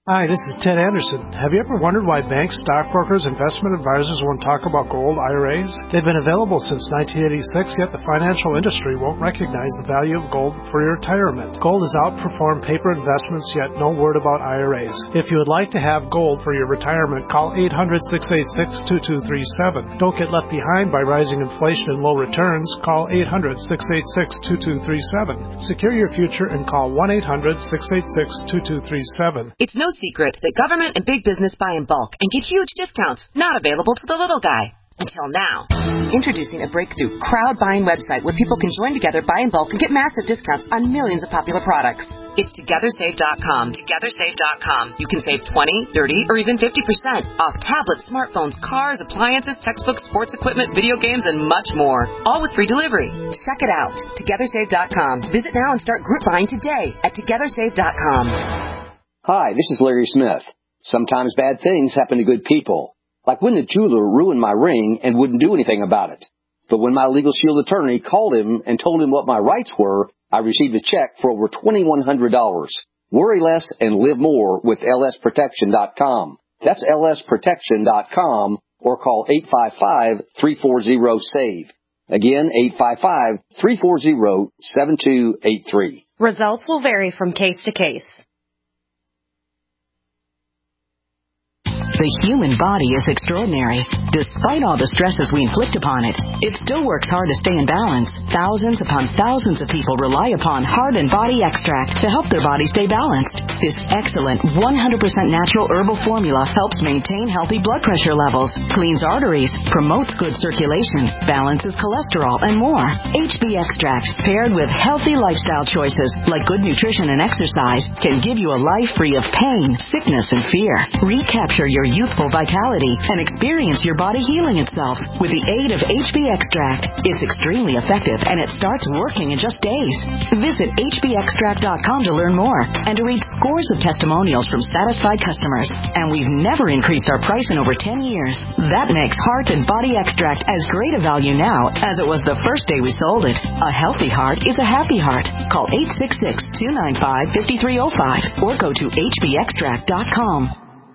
Speaker 5: Hi, this is Ted Anderson. Have you ever wondered why banks, stockbrokers, investment advisors won't talk about gold I R As? They've been available since nineteen eighty-six, yet the financial industry won't recognize the value of gold for your retirement. Gold has outperformed paper investments, yet no word about I R As. If you would like to have gold for your retirement, call eight hundred, six eight six, two two three seven. Don't get left behind by rising inflation and low returns. Call eight hundred, six eight six, two two three seven. Secure your future and call one eight hundred, six eight six, two two three seven.
Speaker 7: It's no secret that government and big business buy in bulk and get huge discounts not available to the little guy. Until now. Introducing a breakthrough crowd buying website where people can join together, buy in bulk, and get massive discounts on millions of popular products. It's Together Save dot com. Together Save dot com. You can save twenty, thirty, or even fifty percent off tablets, smartphones, cars, appliances, textbooks, sports equipment, video games, and much more. All with free delivery. Check it out. Together Save dot com. Visit now and start group buying today at Together Save dot com.
Speaker 17: Hi, this is Larry Smith. Sometimes bad things happen to good people. Like when the jeweler ruined my ring and wouldn't do anything about it. But when my Legal Shield attorney called him and told him what my rights were, I received a check for over twenty-one hundred dollars. Worry less and live more with L S protection dot com. That's L S protection dot com or call eight five five, three four zero, SAVE. Again, eight five five, three four zero, seven two eight three.
Speaker 15: Results will vary from case to case.
Speaker 18: The human body is extraordinary. Despite all the stresses we inflict upon it, it still works hard to stay in balance. Thousands upon thousands of people rely upon Heart and Body Extract to help their body stay balanced. This excellent one hundred percent natural herbal formula helps maintain healthy blood pressure levels, cleans arteries, promotes good circulation, balances cholesterol, and more. H B Extract, paired with healthy lifestyle choices like good nutrition and exercise, can give you a life free of pain, sickness, and fear. Recapture your youthful vitality and experience your body healing itself with the aid of H B Extract. It's extremely effective and it starts working in just days. Visit H B extract dot com to learn more and to read scores of testimonials from satisfied customers. And we've never increased our price in over ten years. That makes Heart and Body Extract as great a value now as it was the first day we sold it. A healthy heart is a happy heart. Call eight six six, two nine five, five three zero five or go to H B extract dot com.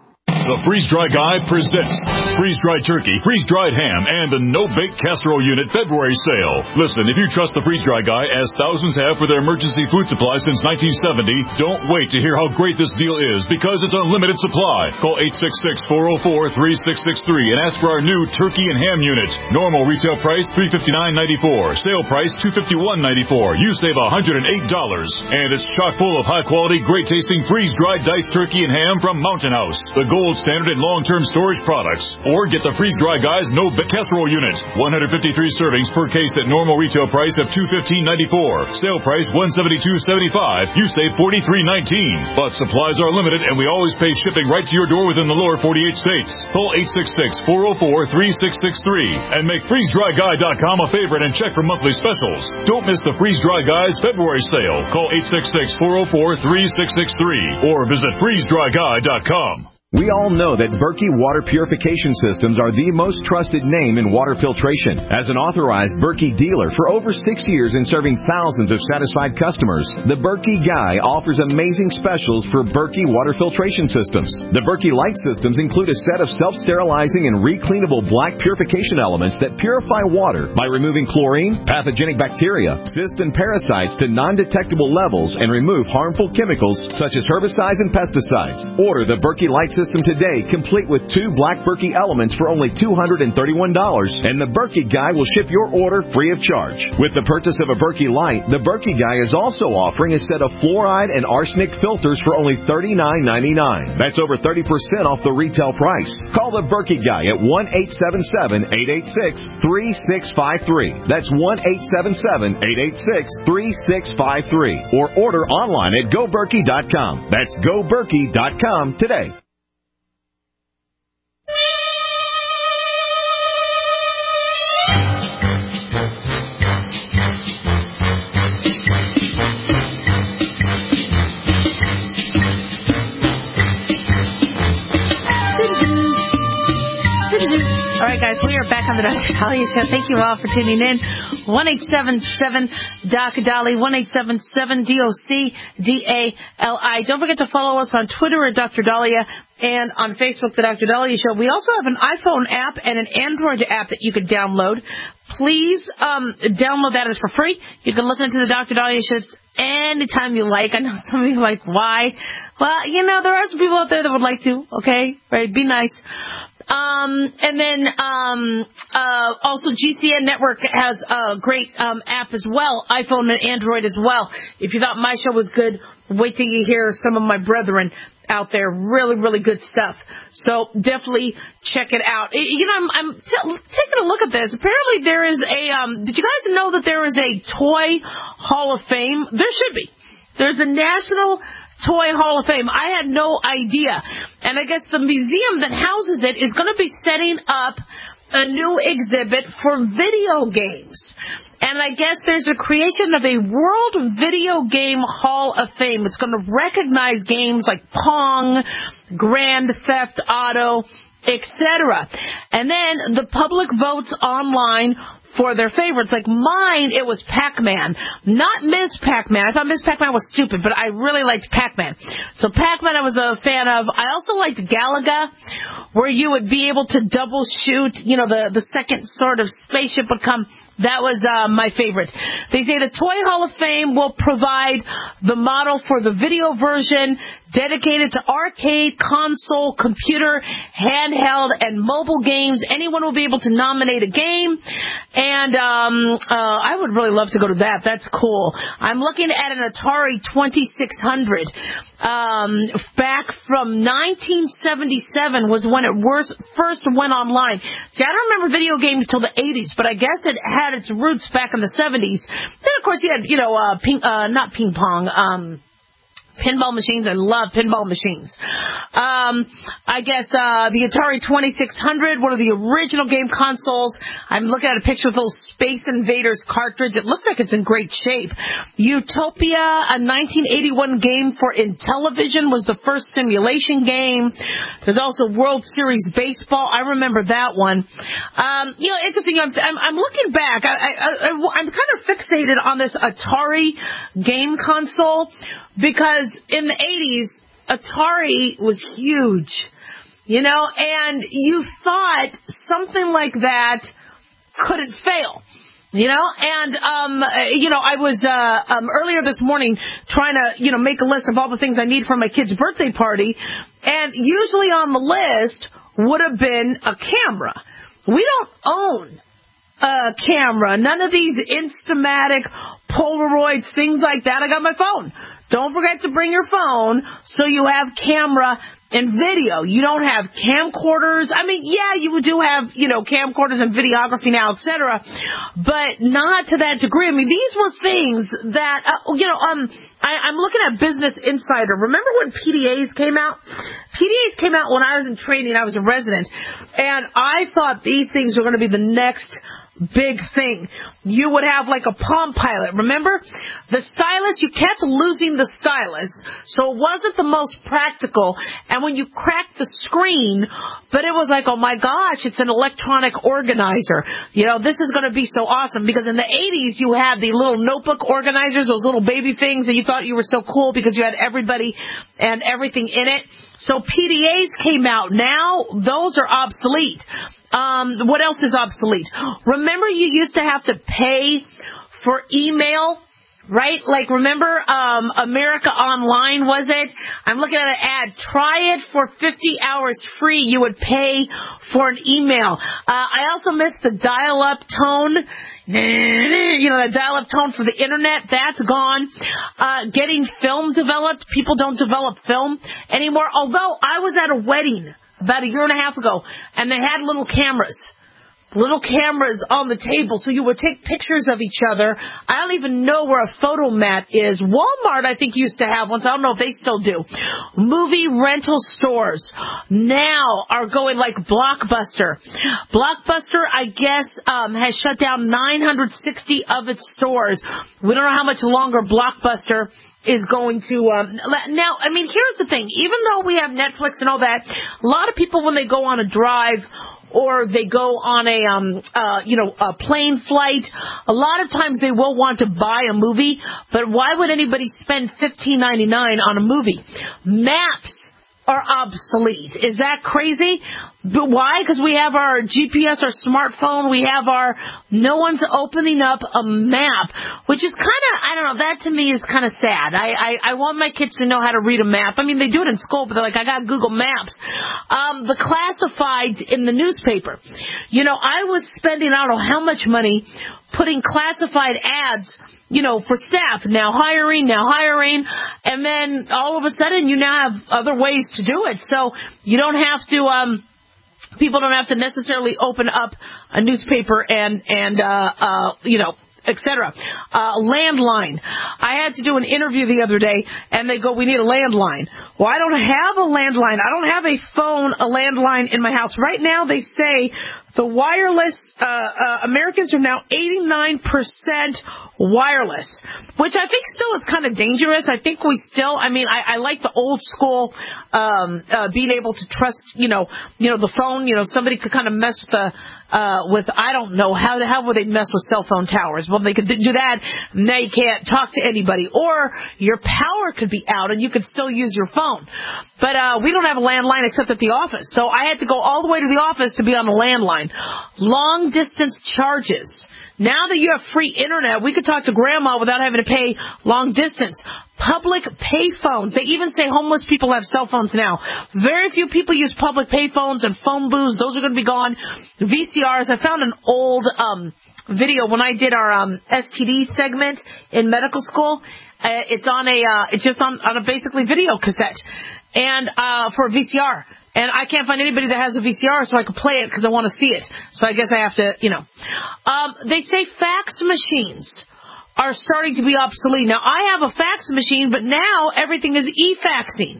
Speaker 19: The Freeze Dry Guy presents freeze-dried turkey, freeze-dried ham, and the no-bake casserole unit February sale. Listen, if you trust the Freeze Dry Guy, as thousands have for their emergency food supply since nineteen seventy, don't wait to hear how great this deal is because it's unlimited supply. Call eight six six, four zero four, three six six three and ask for our new turkey and ham unit. Normal retail price three hundred fifty-nine dollars and ninety-four cents. Sale price two hundred fifty-one dollars and ninety-four cents. You save one hundred eight dollars. And it's chock full of high-quality, great-tasting freeze-dried diced turkey and ham from Mountain House, the gold standard in long-term storage products. Or get the Freeze Dry Guy's No Bake Casserole Unit. one hundred fifty-three servings per case at normal retail price of two hundred fifteen dollars and ninety-four cents. Sale price one hundred seventy-two dollars and seventy-five cents. You save forty-three dollars and nineteen cents. But supplies are limited and we always pay shipping right to your door within the lower forty-eight states. Call eight six six, four zero four, three six six three and make freeze dry guy dot com a favorite and check for monthly specials. Don't miss the Freeze Dry Guy's February sale. Call eight six six, four zero four, three six six three or visit freeze dry guy dot com.
Speaker 20: We all know that Berkey Water Purification Systems are the most trusted name in water filtration. As an authorized Berkey dealer for over six years and serving thousands of satisfied customers, the Berkey Guy offers amazing specials for Berkey Water Filtration Systems. The Berkey Light Systems include a set of self-sterilizing and recleanable black purification elements that purify water by removing chlorine, pathogenic bacteria, cysts, and parasites to non-detectable levels and remove harmful chemicals such as herbicides and pesticides. Order the Berkey Light System today, complete with two black Berkey elements for only two hundred thirty-one dollars, and the Berkey Guy will ship your order free of charge. With the purchase of a Berkey Light, the Berkey Guy is also offering a set of fluoride and arsenic filters for only thirty-nine ninety-nine. That's over thirty percent off the retail price. Call the Berkey Guy at one eight seven seven, eight eight six, three six five three. That's one eight seven seven, eight eight six, three six five three. Or order online at go berkey dot com. That's go berkey dot com today.
Speaker 4: All right, guys, we are back on the Doctor Dahlia Show. Thank you all for tuning in. one eight seven seven Doc Dali, one eight seven seven D O C D A L I. Don't forget to follow us on Twitter at Doctor Dahlia and on Facebook, the Doctor Dahlia Show. We also have an iPhone app and an Android app that you can download. Please um, download that. It's for free. You can listen to the Doctor Dahlia Show anytime you like. I know some of you are like, why? Well, you know, there are some people out there that would like to, okay? Right? Be nice. Um, and then, um, uh, also G C N Network has a great, um, app as well, iPhone and Android as well. If you thought my show was good, wait till you hear some of my brethren out there. Really, really good stuff. So definitely check it out. You know, I'm, I'm t- taking a look at this. Apparently there is a, um, did you guys know that there is a Toy Hall of Fame? There should be. There's a National Toy Hall of Fame. I had no idea. And I guess the museum that houses it is going to be setting up a new exhibit for video games. And I guess there's a creation of a World Video Game Hall of Fame. It's going to recognize games like Pong, Grand Theft Auto, et cetera. And then the public votes online for their favorites. Like mine, it was Pac-Man. Not Miz Pac-Man. I thought Miz Pac-Man was stupid, but I really liked Pac-Man. So Pac-Man I was a fan of. I also liked Galaga, where you would be able to double shoot. You know, the, the second sort of spaceship would come. That was uh, my favorite. They say the Toy Hall of Fame will provide the model for the video version dedicated to arcade, console, computer, handheld, and mobile games. Anyone will be able to nominate a game. And um, uh, I would really love to go to that. That's cool. I'm looking at an Atari twenty-six hundred. Um, back from nineteen seventy-seven was when it was, first went online. See, I don't remember video games till the eighties, but I guess it had its roots back in the seventies. Then, of course, you had, you know, uh, ping, uh, not ping pong, um, pinball machines. I love pinball machines. Um, I guess uh, the Atari twenty-six hundred, one of the original game consoles. I'm looking at a picture of a little Space Invaders cartridge. It looks like it's in great shape. Utopia, a nineteen eighty-one game for Intellivision, was the first simulation game. There's also World Series Baseball. I remember that one. Um, you know, interesting. I'm, I'm, I'm looking back. I, I, I, I'm kind of fixated on this Atari game console because in the eighties, Atari was huge, you know, and you thought something like that couldn't fail, you know, and, um, you know, I was, uh, um, earlier this morning trying to, you know, make a list of all the things I need for my kid's birthday party, and usually on the list would have been a camera. We don't own a camera. None of these Instamatic, Polaroids, things like that. I got my phone. Don't forget to bring your phone so you have camera and video. You don't have camcorders. I mean, yeah, you do have, you know, camcorders and videography now, et cetera, but not to that degree. I mean, these were things that, uh, you know, um, I, I'm looking at Business Insider. Remember when P D As came out? P D As came out when I was in training. I was a resident, and I thought these things were going to be the next big thing. You would have like a Palm Pilot. Remember? The stylus, you kept losing the stylus, so it wasn't the most practical. And when you cracked the screen, but it was like, oh my gosh, it's an electronic organizer. You know, this is going to be so awesome. Because in the eighties, you had the little notebook organizers, those little baby things, and you thought you were so cool because you had everybody and everything in it. So P D As came out. Now, those are obsolete. Um, what else is obsolete? Remember you used to have to pay for email, right? Like, remember, um, America Online, was it? I'm looking at an ad. Try it for fifty hours free. You would pay for an email. Uh, I also missed the dial-up tone. You know, the dial-up tone for the internet, that's gone. Uh, getting film developed. People don't develop film anymore. Although I was at a wedding about a year and a half ago, and they had little cameras. Little cameras on the table, so you would take pictures of each other. I don't even know where a photo mat is. Walmart, I think, used to have one, so I don't know if they still do. Movie rental stores now are going like Blockbuster. Blockbuster, I guess, um, has shut down nine hundred sixty of its stores. We don't know how much longer Blockbuster is going to, um, now, I mean, here's the thing. Even though we have Netflix and all that, a lot of people, when they go on a drive or they go on a, um, uh, you know, a plane flight. A lot of times they will want to buy a movie, but why would anybody spend fifteen ninety-nine on a movie? Maps are obsolete. Is that crazy? But why? Because we have our G P S, our smartphone, we have our, no one's opening up a map, which is kind of, I don't know, that to me is kind of sad. I, I, I want my kids to know how to read a map. I mean, they do it in school, but they're like, I got Google Maps. Um, the classifieds in the newspaper. You know, I was spending, I don't know how much money putting classified ads, you know, for staff, now hiring, now hiring, and then all of a sudden you now have other ways to do it. So you don't have to, um, people don't have to necessarily open up a newspaper and, and, uh, uh, you know, et cetera. Uh, landline. I had to do an interview the other day, and they go, we need a landline. Well, I don't have a landline. I don't have a phone, a landline in my house. Right now, they say the wireless, uh, uh, Americans are now eighty-nine percent wireless, which I think still is kind of dangerous. I think we still, I mean, I, I like the old school, um, uh, being able to trust, you know, you know, the phone, you know, somebody could kind of mess with the, uh, with, I don't know, how, how would they mess with cell phone towers? Well, they could do that. Now you can't talk to anybody, or your power could be out and you could still use your phone. But, uh, we don't have a landline except at the office. So I had to go all the way to the office to be on the landline. Long distance charges. Now that you have free internet, we could talk to grandma without having to pay long distance. Public pay phones. They even say homeless people have cell phones now. Very few people use public pay phones and phone booths. Those are going to be gone. V C Rs. I found an old um video when I did our um S T D segment in medical school. Uh, it's on a, uh, it's just on, on a basically video cassette. And, uh, for a V C R. And I can't find anybody that has a V C R so I can play it because I want to see it. So I guess I have to, you know. Um, they say fax machines are starting to be obsolete. Now, I have a fax machine, but now everything is e-faxing.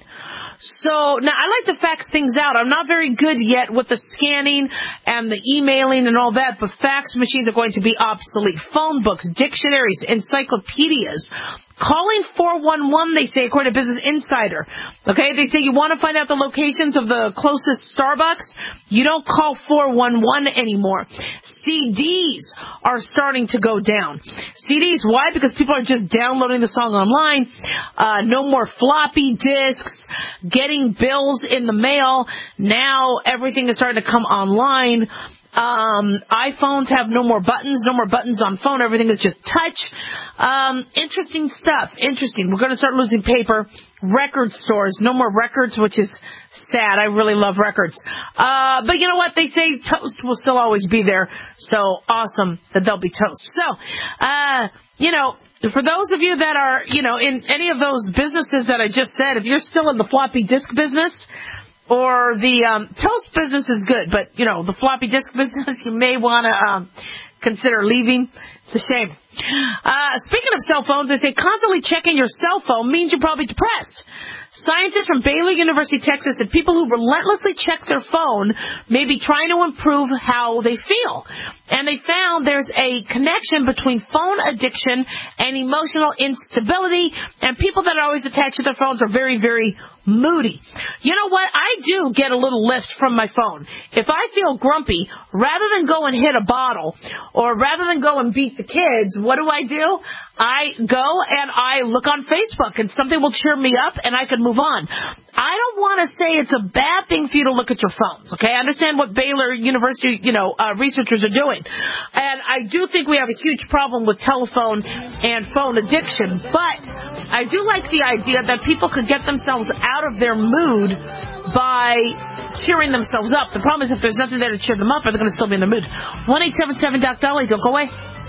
Speaker 4: So now I like to fax things out. I'm not very good yet with the scanning and the emailing and all that, but fax machines are going to be obsolete. Phone books, dictionaries, encyclopedias. Calling four one one, they say, according to Business Insider. Okay, they say you want to find out the locations of the closest Starbucks? You don't call four one one anymore. C Ds are starting to go down. C Ds, why? Because people are just downloading the song online. Uh, no more floppy disks, getting bills in the mail. Now everything is starting to come online. Um, iPhones have no more buttons, no more buttons on phone. Everything is just touch. Um, interesting stuff. Interesting. We're going to start losing paper. Record stores, no more records, which is sad. I really love records. Uh, but you know what? They say toast will still always be there. So awesome that they'll be toast. So, uh, you know, for those of you that are, you know, in any of those businesses that I just said, if you're still in the floppy disk business, or the um, toast business is good, but, you know, the floppy disk business, you may want to um, consider leaving. It's a shame. Uh, speaking of cell phones, they say constantly checking your cell phone means you're probably depressed. Scientists from Baylor University, Texas, said people who relentlessly check their phone may be trying to improve how they feel. And they found there's a connection between phone addiction and emotional instability, and people that are always attached to their phones are very, very moody. You know what? I do get a little lift from my phone. If I feel grumpy, rather than go and hit a bottle, or rather than go and beat the kids, what do I do? I go and I look on Facebook, and something will cheer me up, and I can move on. I don't want to say it's a bad thing for you to look at your phones, okay? I understand what Baylor University, you know, uh, researchers are doing. And I do think we have a huge problem with telephone and phone addiction. But I do like the idea that people could get themselves out of their mood by cheering themselves up. The problem is if there's nothing there to cheer them up, they're going to still be in the mood. one eight seven seven Doc Dolly, don't go away.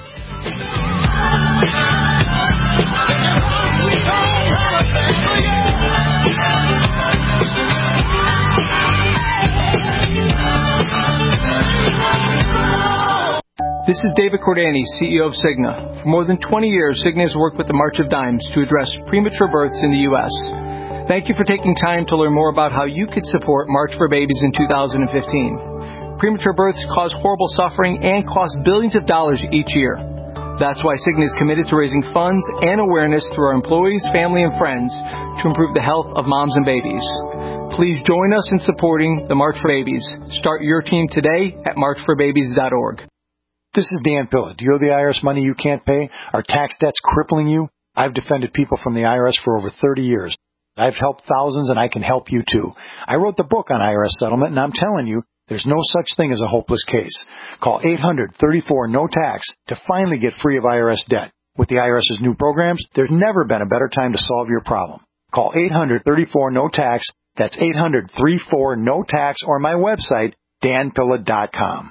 Speaker 21: This is David Cordani, C E O of Cigna. For more than twenty years, Cigna has worked with the March of Dimes to address premature births in the U S Thank you for taking time to learn more about how you could support March for Babies in two thousand fifteen. Premature births cause horrible suffering and cost billions of dollars each year. That's why Cigna is committed to raising funds and awareness through our employees, family, and friends to improve the health of moms and babies. Please join us in supporting the March for Babies. Start your team today at march for babies dot org.
Speaker 2: This is Dan Pilla. Do you owe the I R S money you can't pay? Are tax debts crippling you? I've defended people from the I R S for over thirty years. I've helped thousands, and I can help you too. I wrote the book on I R S settlement, and I'm telling you, there's no such thing as a hopeless case. Call eight hundred, thirty-four, no tax to finally get free of I R S debt. With the IRS's new programs, there's never been a better time to solve your problem. Call eight hundred, thirty-four, no tax. That's eight hundred, thirty-four, no tax, or my website, dan pilla dot com.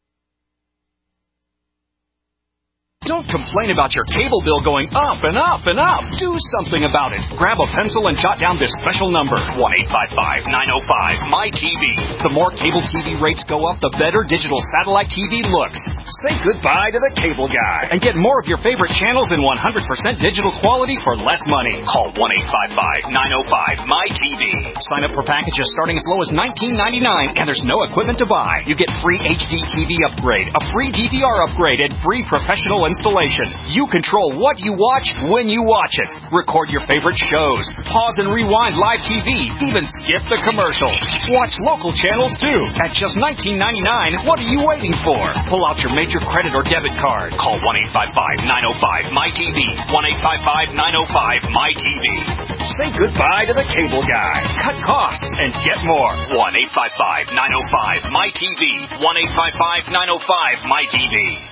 Speaker 22: Don't complain about your cable bill going up and up and up. Do something about it. Grab a pencil and jot down this special number, one eight five five, nine oh five, M Y T V. The more cable T V rates go up, the better digital satellite T V looks. Say goodbye to the cable guy and get more of your favorite channels in one hundred percent digital quality for less money. Call one eight five five, nine oh five, M Y T V. Sign up for packages starting as low as nineteen ninety-nine, and there's no equipment to buy. You get free H D T V upgrade, a free D V R upgrade, and free professional installation. You control what you watch when you watch it. Record your favorite shows. Pause and rewind live T V. Even skip the commercials. Watch local channels too. At just nineteen ninety-nine, what are you waiting for? Pull out your major credit or debit card. Call one eight five five, nine oh five, M Y T V. one eight five five, nine oh five, M Y T V. Say goodbye to the cable guy. Cut costs and get more. one eight five five, nine oh five, M Y T V. one eight five five, nine oh five, M Y T V.